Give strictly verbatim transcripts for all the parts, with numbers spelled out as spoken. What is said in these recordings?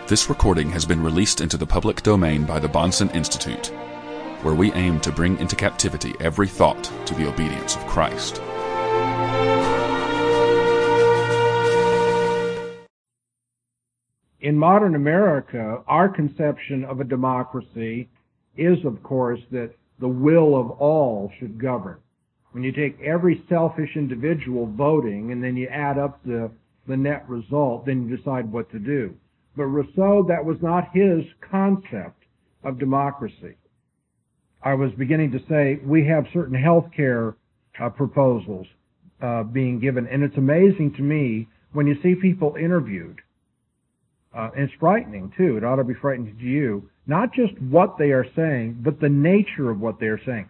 This recording has been released into the public domain by the Bahnsen Institute, where we aim to bring into captivity every thought to the obedience of Christ. In modern America, our conception of a democracy is, of course, that the will of all should govern. When you take every selfish individual voting and then you add up the, the net result, then you decide what to do. But Rousseau, that was not his concept of democracy. I was beginning to say we have certain health care uh, proposals uh, being given, and it's amazing to me when you see people interviewed. Uh, and it's frightening, too. It ought to be frightening to you. Not just what they are saying, but the nature of what they are saying.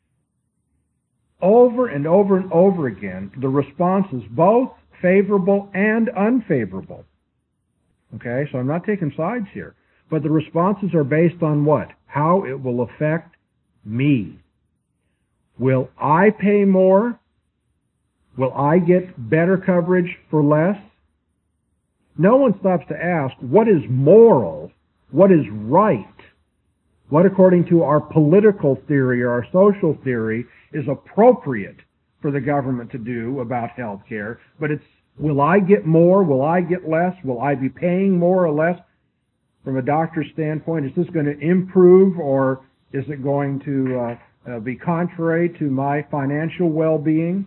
Over and over and over again, the responses, both favorable and unfavorable. Okay, so I'm not taking sides here. But the responses are based on what? How it will affect me. Will I pay more? Will I get better coverage for less? No one stops to ask, what is moral? What is right? What, according to our political theory or our social theory, is appropriate for the government to do about health care? But it's, will I get more? Will I get less? Will I be paying more or less? From a doctor's standpoint, is this going to improve, or is it going to uh, uh, be contrary to my financial well-being?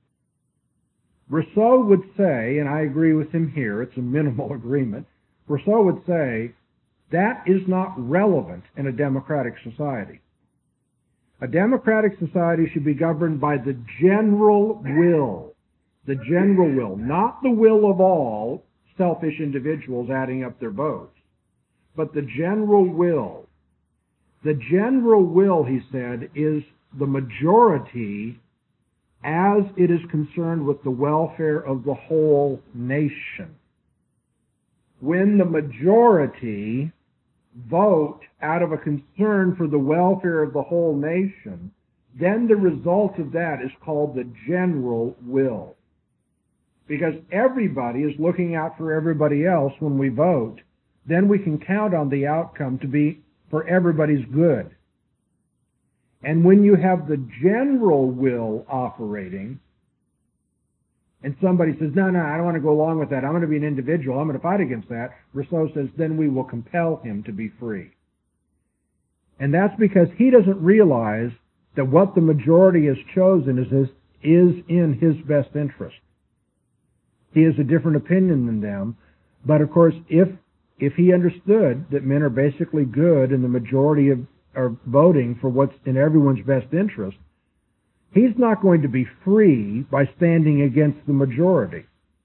Rousseau would say, and I agree with him here, it's a minimal agreement, Rousseau would say, that is not relevant in a democratic society. A democratic society should be governed by the general will. The general will, not the will of all selfish individuals adding up their votes, but the general will. The general will, he said, is the majority as it is concerned with the welfare of the whole nation. When the majority vote out of a concern for the welfare of the whole nation, then the result of that is called the general will. Because everybody is looking out for everybody else when we vote, then we can count on the outcome to be for everybody's good. And when you have the general will operating, and somebody says, no, no, I don't want to go along with that. I'm going to be an individual. I'm going to fight against that. Rousseau says, then we will compel him to be free. And that's because he doesn't realize that what the majority has chosen is, is, is in his best interest. He has a different opinion than them. But of course, if, if he understood that men are basically good and the majority of are voting for what's in everyone's best interest, he's not going to be free by standing against the majority.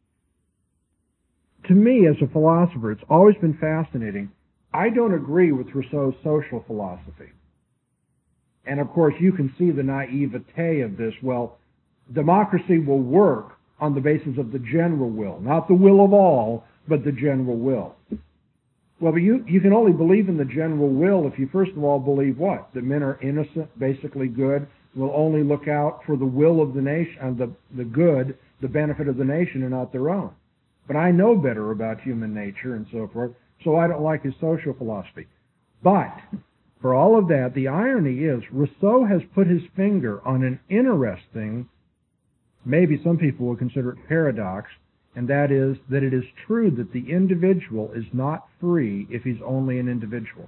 To me, as a philosopher, it's always been fascinating. I don't agree with Rousseau's social philosophy. And of course, you can see the naivete of this. Well, democracy will work on the basis of the general will, not the will of all, but the general will. Well, but you, you can only believe in the general will if you first of all believe what? That men are innocent, basically good, will only look out for the will of the nation, uh, the, the good, the benefit of the nation, and not their own. But I know better about human nature and so forth, so I don't like his social philosophy. But, for all of that, the irony is, Rousseau has put his finger on an interesting, maybe some people will consider it paradox, and that is that it is true that the individual is not free if he's only an individual.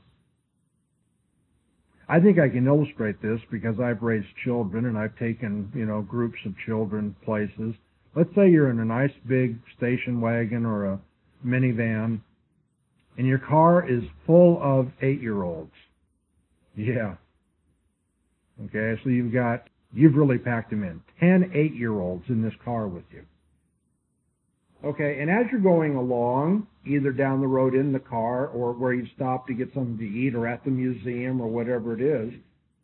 I think I can illustrate this because I've raised children and I've taken, you know, groups of children places. Let's say you're in a nice big station wagon or a minivan, and your car is full of eight-year-olds. Yeah. Okay, so you've got, you've really packed them in. Ten eight-year-olds in this car with you. Okay, and as you're going along, either down the road in the car or where you stop to get something to eat or at the museum or whatever it is,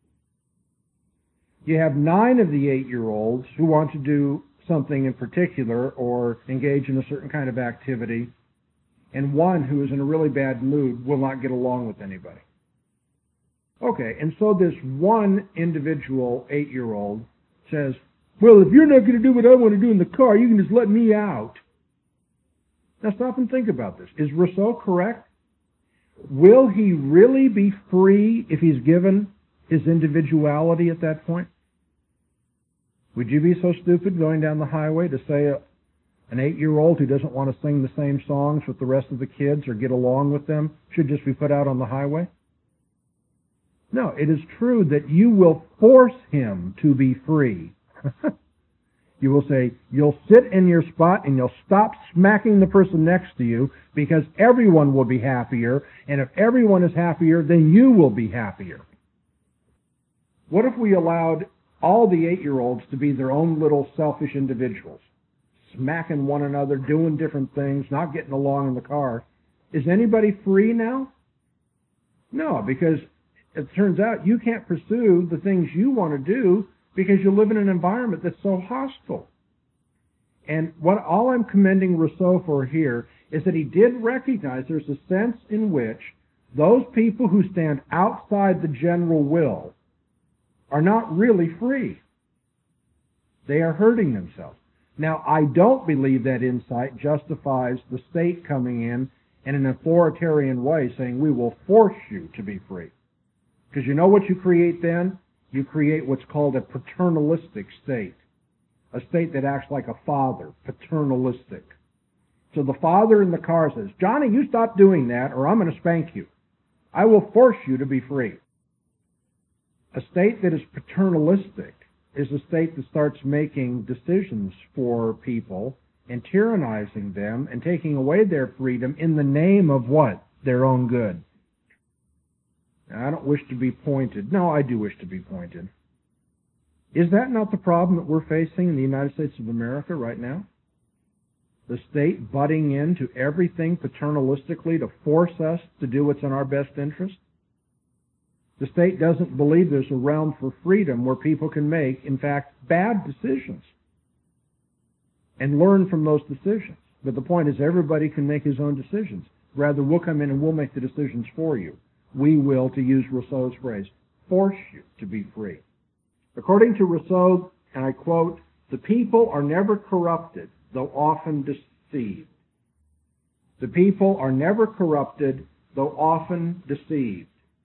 you have nine of the eight-year-olds who want to do something in particular or engage in a certain kind of activity, and one who is in a really bad mood will not get along with anybody. Okay, and so this one individual eight-year-old says, well, if you're not going to do what I want to do in the car, you can just let me out. Now stop and think about this. Is Rousseau correct? will he really be free if he's given his individuality at that point? Would you be so stupid going down the highway to say a, an eight-year-old who doesn't want to sing the same songs with the rest of the kids or get along with them should just be put out on the highway? No, it is true that you will force him to be free. You will say, you'll sit in your spot and you'll stop smacking the person next to you because everyone will be happier, and if everyone is happier, then you will be happier. What if we allowed all the eight-year-olds to be their own little selfish individuals, smacking one another, doing different things, not getting along in the car? Is anybody free now? No, because it turns out you can't pursue the things you want to do because you live in an environment that's so hostile. And what all I'm commending Rousseau for here is that he did recognize there's a sense in which those people who stand outside the general will are not really free. They are hurting themselves. Now, I don't believe that insight justifies the state coming in in an authoritarian way saying, we will force you to be free. Because you know what you create then? You create what's called a paternalistic state. A state that acts like a father, paternalistic. So the father in the car says, Johnny, you stop doing that or I'm going to spank you. I will force you to be free. A state that is paternalistic is a state that starts making decisions for people and tyrannizing them and taking away their freedom in the name of what? Their own good. Now, I don't wish to be pointed. No, I do wish to be pointed. Is that not the problem that we're facing in the United States of America right now? The state butting into everything paternalistically to force us to do what's in our best interest? The state doesn't believe there's a realm for freedom where people can make, in fact, bad decisions and learn from those decisions. But the point is everybody can make his own decisions. Rather, we'll come in and we'll make the decisions for you. We will, to use Rousseau's phrase, force you to be free. According to Rousseau, and I quote, the people are never corrupted, though often deceived. The people are never corrupted, though often deceived.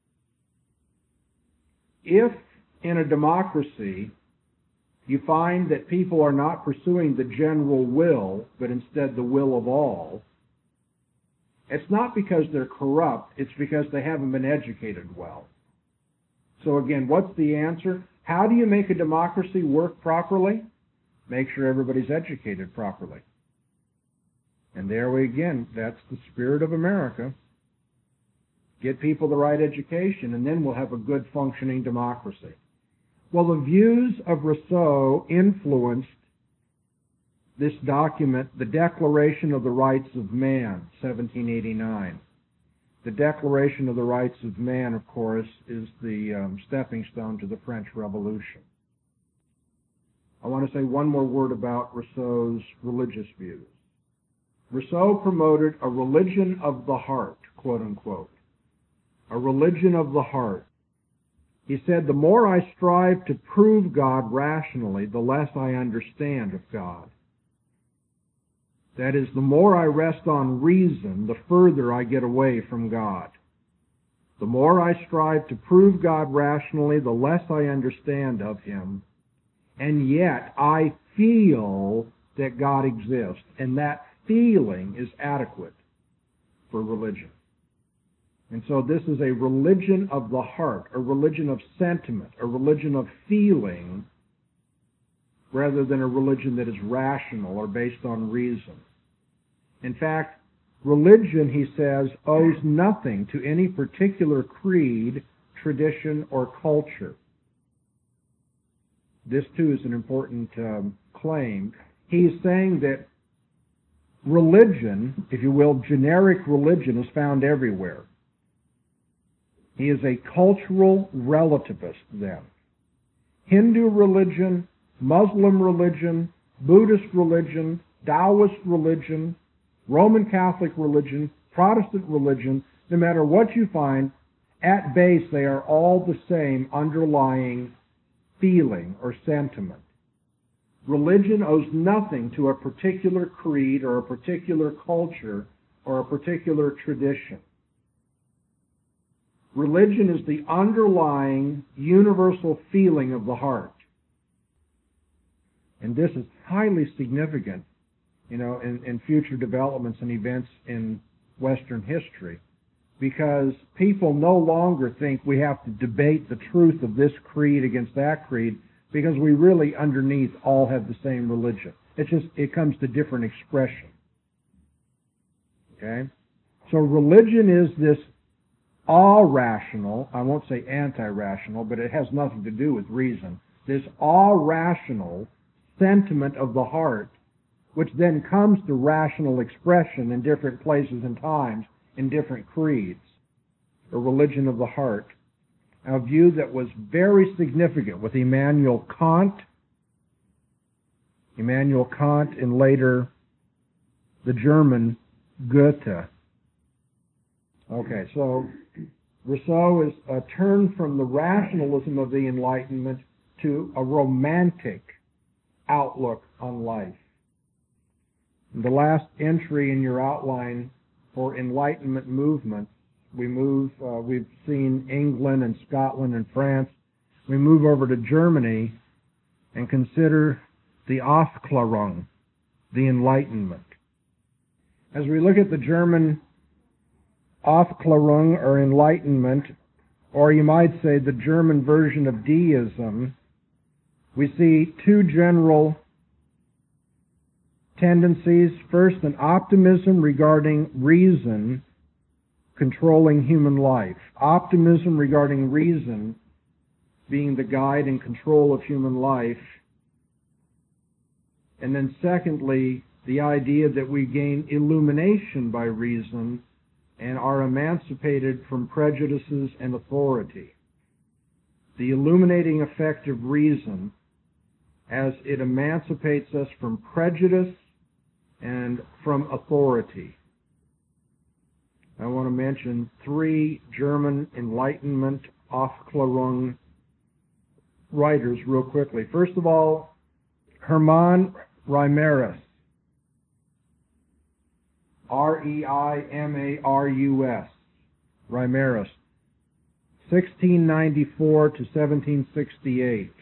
If in a democracy you find that people are not pursuing the general will, but instead the will of all, it's not because they're corrupt, it's because they haven't been educated well. So again, what's the answer? How do you make a democracy work properly? Make sure everybody's educated properly. And there we again, that's the spirit of America. Get people the right education, and then we'll have a good functioning democracy. Well, the views of Rousseau influenced this document, the Declaration of the Rights of Man, seventeen eighty-nine. The Declaration of the Rights of Man, of course, is the um, stepping stone to the French Revolution. I want to say one more word about Rousseau's religious views. Rousseau promoted a religion of the heart, quote unquote. A religion of the heart. He said, the more I strive to prove God rationally, the less I understand of God. That is, the more I rest on reason, the further I get away from God. The more I strive to prove God rationally, the less I understand of Him. And yet I feel that God exists, and that feeling is adequate for religion. And so this is a religion of the heart, a religion of sentiment, a religion of feeling, rather than a religion that is rational or based on reason. In fact, religion, he says, owes nothing to any particular creed, tradition, or culture. This, too, is an important um, claim. He's saying that religion, if you will, generic religion, is found everywhere. He is a cultural relativist, then. Hindu religion, Muslim religion, Buddhist religion, Taoist religion, Roman Catholic religion, Protestant religion, no matter what you find, at base they are all the same underlying feeling or sentiment. Religion owes nothing to a particular creed or a particular culture or a particular tradition. Religion is the underlying universal feeling of the heart. And this is highly significant, you know, in, in future developments and events in Western history, because people no longer think we have to debate the truth of this creed against that creed, because we really underneath all have the same religion. It's just, it comes to different expression. Okay? So religion is this all-rational, I won't say anti-rational, but it has nothing to do with reason, this all-rational sentiment of the heart, which then comes to rational expression in different places and times, in different creeds. A religion of the heart. A view that was very significant with Immanuel Kant, Immanuel Kant, and later the German Goethe. Okay, so Rousseau is a turn from the rationalism of the Enlightenment to a romantic outlook on life. The last entry in your outline for Enlightenment movement, we move, uh, we've seen England and Scotland and France. We move over to Germany and consider the Aufklärung, the Enlightenment. As we look at the German Aufklärung, or Enlightenment, or you might say the German version of deism, we see two general tendencies. First, an optimism regarding reason controlling human life. Optimism regarding reason being the guide and control of human life. And then secondly, the idea that we gain illumination by reason and are emancipated from prejudices and authority. The illuminating effect of reason as it emancipates us from prejudice and from authority. I want to mention three German Enlightenment Aufklärung writers real quickly. First of all, Hermann Reimarus, R E I M A R U S, Reimarus, sixteen ninety-four to seventeen sixty-eight.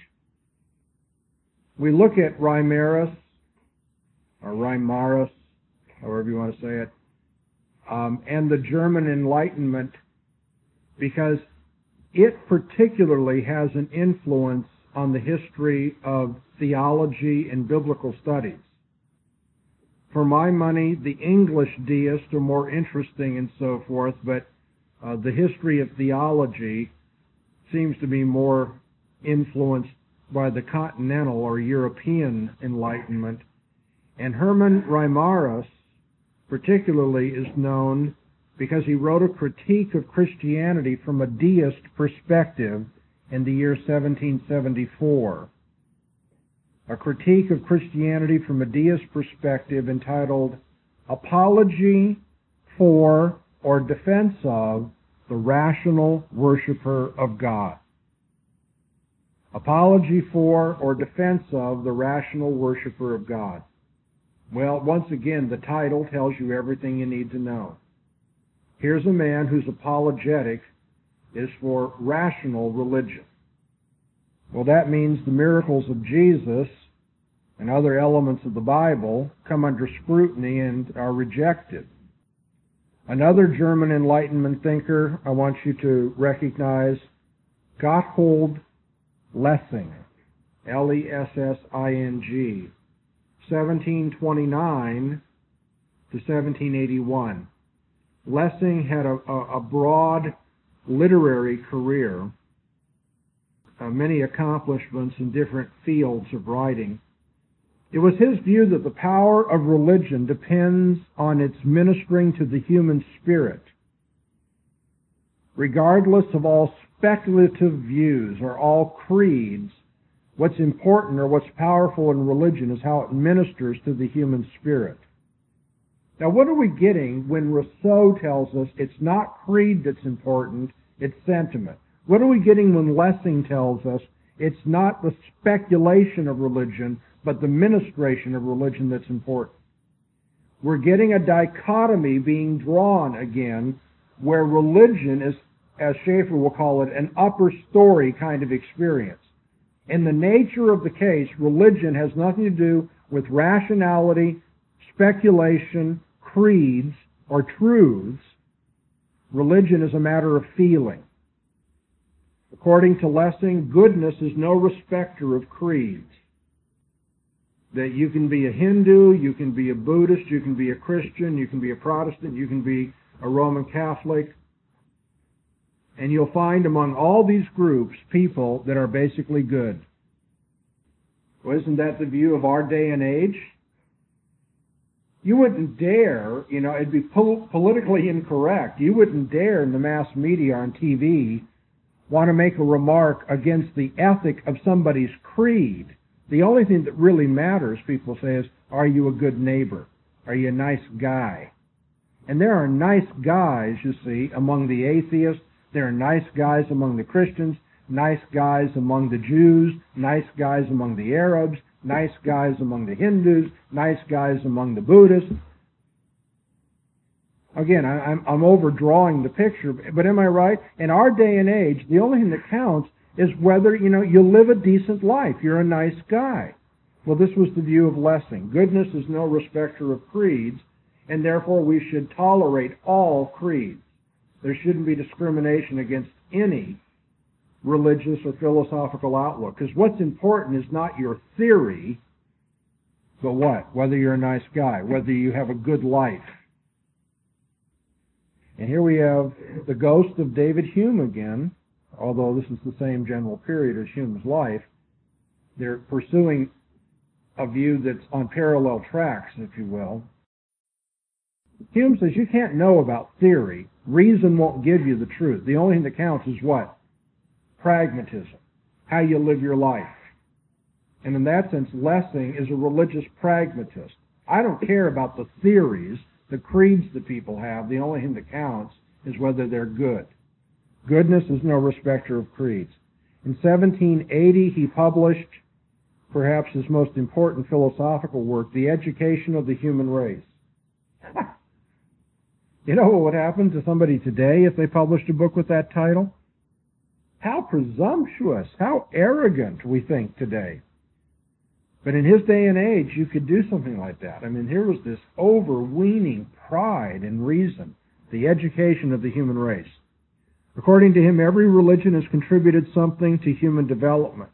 We look at Reimarus, or Reimarus, however you want to say it, um, and the German Enlightenment, because it particularly has an influence on the history of theology and biblical studies. For my money, the English deists are more interesting and so forth, but uh, the history of theology seems to be more influenced by the continental or European Enlightenment. And Hermann Reimarus particularly is known because he wrote a critique of Christianity from a deist perspective in the year seventeen seventy-four. A critique of Christianity from a deist perspective entitled Apology for or Defense of the Rational Worshipper of God. Apology for or Defense of the Rational Worshipper of God. Well, once again, the title tells you everything you need to know. Here's a man whose apologetic is for rational religion. Well, that means the miracles of Jesus and other elements of the Bible come under scrutiny and are rejected. Another German Enlightenment thinker I want you to recognize, Gotthold Lessing, L E S S I N G, seventeen twenty-nine to seventeen eighty-one. Lessing had a, a, a broad literary career, uh, many accomplishments in different fields of writing. It was his view that the power of religion depends on its ministering to the human spirit. Regardless of all speculative views or all creeds, what's important or what's powerful in religion is how it ministers to the human spirit. Now, what are we getting when Rousseau tells us it's not creed that's important, it's sentiment? What are we getting when Lessing tells us it's not the speculation of religion, but the ministration of religion that's important? We're getting a dichotomy being drawn again where religion is as Schaeffer will call it, an upper story kind of experience. In the nature of the case, religion has nothing to do with rationality, speculation, creeds, or truths. Religion is a matter of feeling. According to Lessing, goodness is no respecter of creeds. That you can be a Hindu, you can be a Buddhist, you can be a Christian, you can be a Protestant, you can be a Roman Catholic. And you'll find among all these groups people that are basically good. Well, isn't that the view of our day and age? You wouldn't dare, you know, it'd be pol- politically incorrect. You wouldn't dare in the mass media on T V want to make a remark against the ethic of somebody's creed. The only thing that really matters, people say, is, are you a good neighbor? Are you a nice guy? And there are nice guys, you see, among the atheists. There are nice guys among the Christians, nice guys among the Jews, nice guys among the Arabs, nice guys among the Hindus, nice guys among the Buddhists. Again, I, I'm, I'm overdrawing the picture, but am I right? In our day and age, the only thing that counts is whether, you know, you live a decent life. You're a nice guy. Well, this was the view of Lessing. Goodness is no respecter of creeds, and therefore we should tolerate all creeds. There shouldn't be discrimination against any religious or philosophical outlook. Because what's important is not your theory, but what? Whether you're a nice guy, whether you have a good life. And here we have the ghost of David Hume again, although this is the same general period as Hume's life. They're pursuing a view that's on parallel tracks, if you will. Hume says you can't know about theory. Reason won't give you the truth. The only thing that counts is what? Pragmatism. How you live your life. And in that sense, Lessing is a religious pragmatist. I don't care about the theories, the creeds that people have. The only thing that counts is whether they're good. Goodness is no respecter of creeds. In seventeen eighty, he published perhaps his most important philosophical work, The Education of the Human Race. You know what would happen to somebody today if they published a book with that title? How presumptuous, how arrogant we think today. But in his day and age, you could do something like that. I mean, here was this overweening pride in reason, the education of the human race. According to him, every religion has contributed something to human development.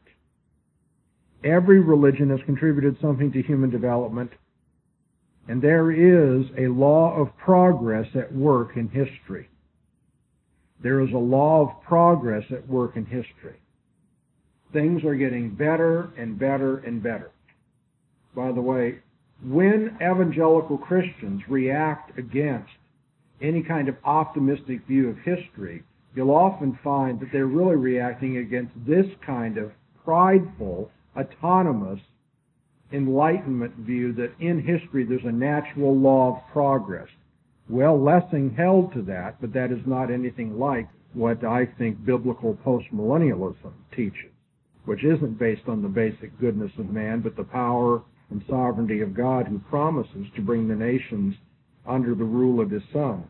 Every religion has contributed something to human development. And there is a law of progress at work in history. There is a law of progress at work in history. Things are getting better and better and better. By the way, when evangelical Christians react against any kind of optimistic view of history, you'll often find that they're really reacting against this kind of prideful, autonomous, Enlightenment view that in history there's a natural law of progress. Well, Lessing held to that, but that is not anything like what I think biblical postmillennialism teaches, which isn't based on the basic goodness of man, but the power and sovereignty of God who promises to bring the nations under the rule of his Son.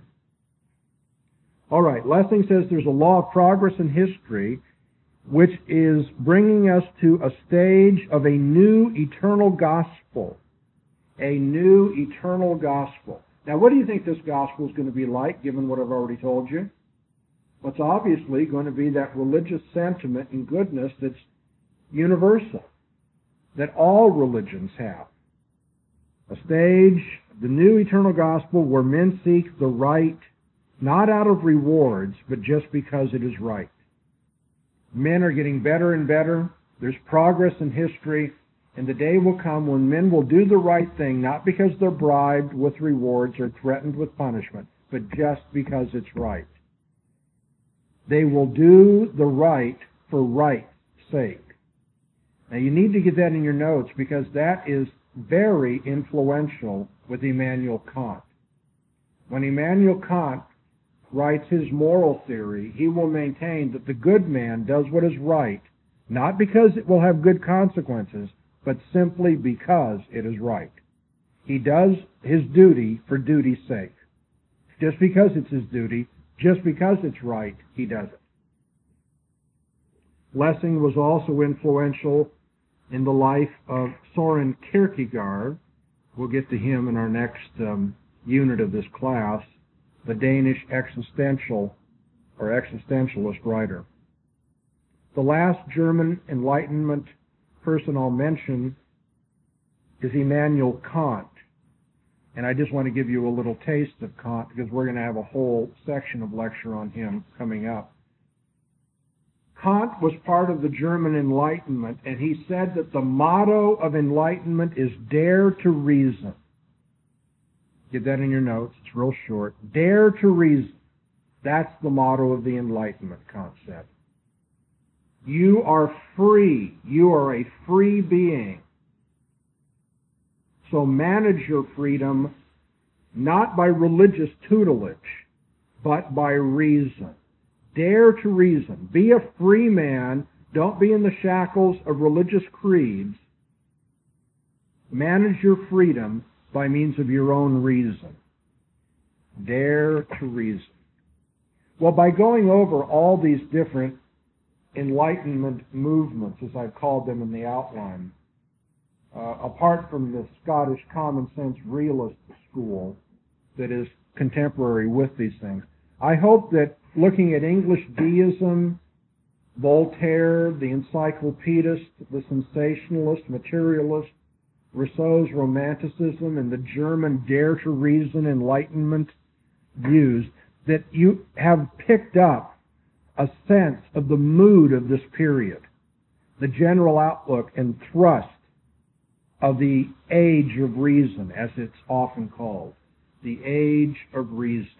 All right, Lessing says there's a law of progress in history which is bringing us to a stage of a new eternal gospel. A new eternal gospel. Now, what do you think this gospel is going to be like, given what I've already told you? Well, it's obviously going to be that religious sentiment and goodness that's universal, that all religions have. A stage, the new eternal gospel, where men seek the right, not out of rewards, but just because it is right. Men are getting better and better. There's progress in history. And the day will come when men will do the right thing, not because they're bribed with rewards or threatened with punishment, but just because it's right. They will do the right for right's sake. Now you need to get that in your notes because that is very influential with Immanuel Kant. When Immanuel Kant writes his moral theory, he will maintain that the good man does what is right, not because it will have good consequences, but simply because it is right. He does his duty for duty's sake. Just because it's his duty Just because it's right, he does it. Lessing was also influential in the life of Soren Kierkegaard. We'll get to him in our next um, unit of this class, the Danish existential or existentialist writer. The last German Enlightenment person I'll mention is Immanuel Kant. And I just want to give you a little taste of Kant because we're going to have a whole section of lecture on him coming up. Kant was part of the German Enlightenment, and he said that the motto of Enlightenment is dare to reason. Get that in your notes. It's real short. Dare to reason. That's the motto of the Enlightenment, Kant said. You are free. You are a free being. So manage your freedom not by religious tutelage, but by reason. Dare to reason. Be a free man. Don't be in the shackles of religious creeds. Manage your freedom by means of your own reason. Dare to reason. Well, by going over all these different Enlightenment movements, as I've called them in the outline, uh, apart from the Scottish common sense realist school that is contemporary with these things, I hope that looking at English deism, Voltaire, the encyclopedist, the sensationalist, materialist, Rousseau's romanticism, and the German dare to reason Enlightenment views, that you have picked up a sense of the mood of this period, the general outlook and thrust of the age of reason, as it's often called, the age of reason.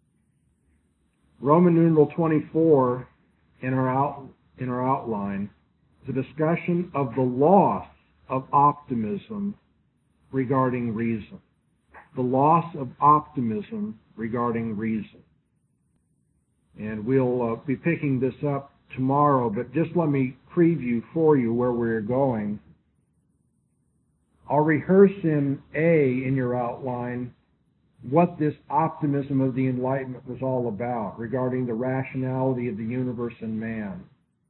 Roman numeral twenty-four in our out, in our outline is a discussion of the loss of optimism regarding reason. The loss of optimism regarding reason. And we'll uh, be picking this up tomorrow, but just let me preview for you where we're going. I'll rehearse in A in your outline what this optimism of the Enlightenment was all about regarding the rationality of the universe and man,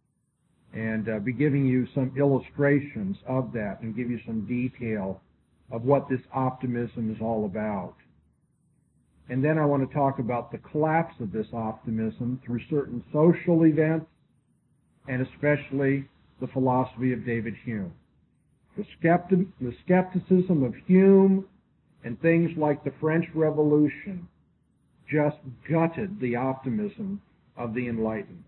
and uh, be giving you some illustrations of that and give you some detail of what this optimism is all about. And then I want to talk about the collapse of this optimism through certain social events, and especially the philosophy of David Hume. The, skepti- the skepticism of Hume and things like the French Revolution just gutted the optimism of the Enlightenment.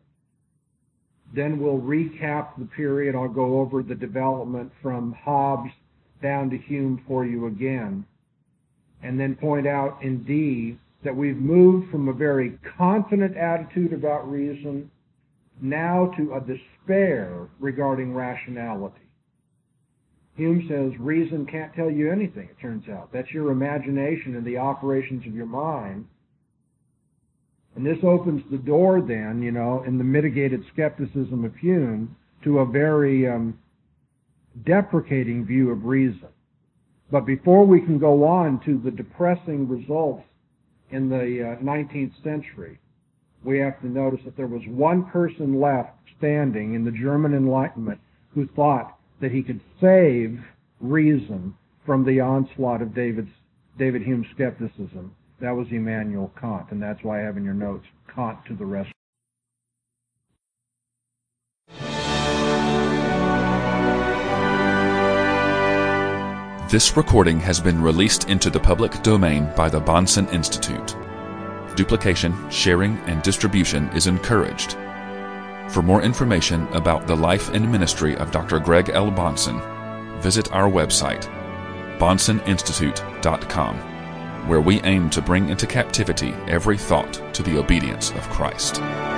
Then we'll recap the period. I'll go over the development from Hobbes down to Hume for you again, and then point out in D that we've moved from a very confident attitude about reason now to a despair regarding rationality. Hume says reason can't tell you anything, it turns out. That's your imagination and the operations of your mind. And this opens the door then, you know, in the mitigated skepticism of Hume, to a very um, deprecating view of reason. But before we can go on to the depressing results in the uh, nineteenth century, we have to notice that there was one person left standing in the German Enlightenment who thought that he could save reason from the onslaught of David's, David Hume's skepticism. That was Immanuel Kant, and that's why I have in your notes, Kant to the rescue. This recording has been released into the public domain by the Bahnsen Institute. Duplication, sharing, and distribution is encouraged. For more information about the life and ministry of Doctor Greg L. Bahnsen, visit our website, bahnsen institute dot com, where we aim to bring into captivity every thought to the obedience of Christ.